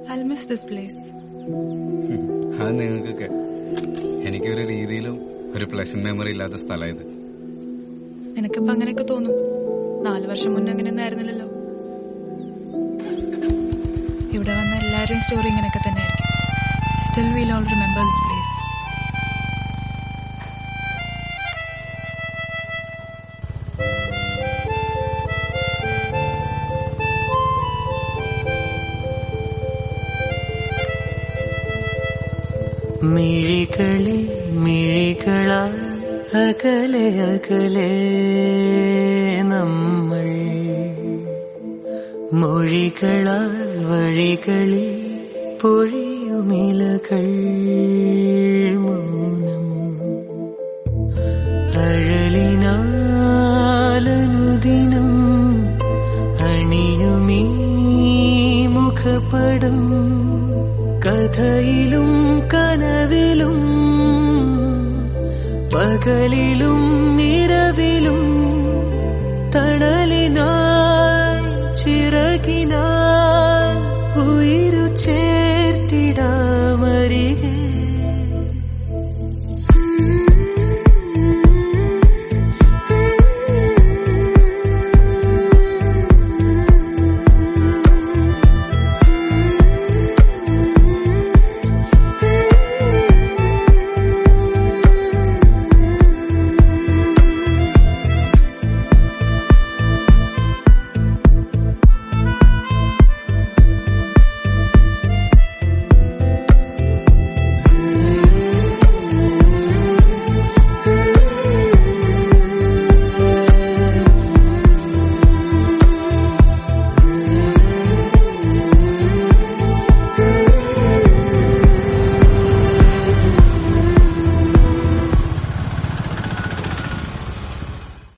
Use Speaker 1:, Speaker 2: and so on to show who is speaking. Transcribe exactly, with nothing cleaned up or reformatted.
Speaker 1: I'll miss this place.
Speaker 2: അത് നിങ്ങൾക്കൊക്കെ എനിക്കൊരു രീതിയിലും ഒരു പ്ലസന്റ് മെമ്മറി ഇല്ലാത്ത സ്ഥലം ഇത്.
Speaker 1: നിനക്കിപ്പോ അങ്ങനെയൊക്കെ തോന്നും. നാലു വർഷം മുന്നേ അങ്ങനെയൊന്നും ആയിരുന്നില്ലല്ലോ. ഇവിടെ വന്ന എല്ലാവരുടെയും സ്റ്റോറി ഇങ്ങനെയൊക്കെ തന്നെ ആയിരിക്കും. Still we'll all remember this place.
Speaker 3: മിഴികളിൽ മിഴികളാൽ അകലെ അകലെ നമ്മൾ മൊഴികളാൽ വഴികളിൽ പൊഴിയുമിലകൾ മൗനം അഴലിനാലനുദിനം അണിയുമീ മുഖപടം കഥയിലും കനവിലും പകലിലും നിറവിലും തണലിനാ